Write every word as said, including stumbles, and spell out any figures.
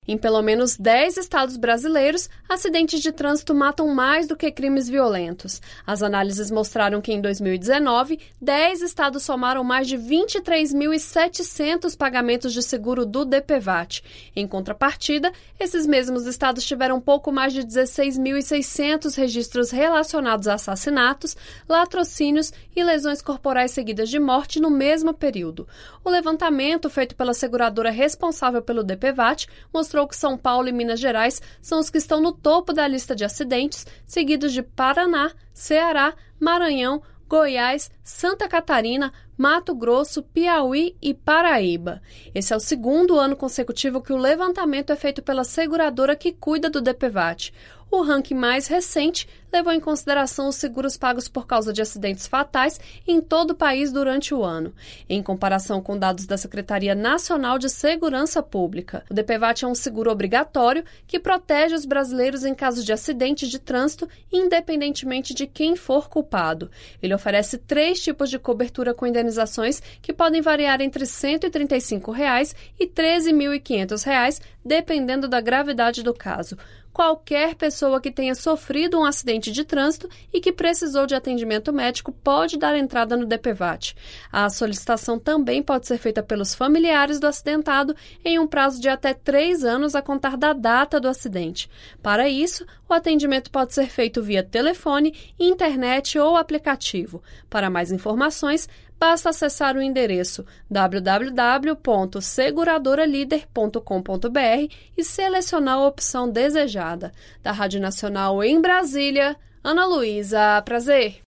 Em pelo menos dez estados brasileiros, acidentes de trânsito matam mais do que crimes violentos. As análises mostraram que em dois mil e dezenove, dez estados somaram mais de vinte e três mil e setecentos pagamentos de seguro do DPVAT. Em contrapartida, esses mesmos estados tiveram pouco mais de dezesseis mil e seiscentos registros relacionados a assassinatos, latrocínios e lesões corporais seguidas de morte no mesmo período. O levantamento feito pela seguradora responsável pelo DPVAT mostrou mostrou que São Paulo e Minas Gerais são os que estão no topo da lista de acidentes, seguidos de Paraná, Ceará, Maranhão, Goiás, Santa Catarina, Mato Grosso, Piauí e Paraíba. Esse é o segundo ano consecutivo que o levantamento é feito pela seguradora que cuida do DPVAT. O ranking mais recente levou em consideração os seguros pagos por causa de acidentes fatais em todo o país durante o ano. Em comparação com dados da Secretaria Nacional de Segurança Pública, o DPVAT é um seguro obrigatório que protege os brasileiros em caso de acidentes de trânsito, independentemente de quem for culpado. Ele oferece três tipos de cobertura com indenizações que podem variar entre cento e trinta e cinco reais e treze mil e quinhentos reais, dependendo da gravidade do caso. Qualquer pessoa que tenha sofrido um acidente de trânsito e que precisou de atendimento médico pode dar entrada no DPVAT. A solicitação também pode ser feita pelos familiares do acidentado em um prazo de até três anos a contar da data do acidente. Para isso, o atendimento pode ser feito via telefone, internet ou aplicativo. Para mais informações, basta acessar o endereço w w w ponto seguradora líder ponto com ponto b r e selecionar a opção desejada. Da Rádio Nacional em Brasília, Ana Luísa Prazer.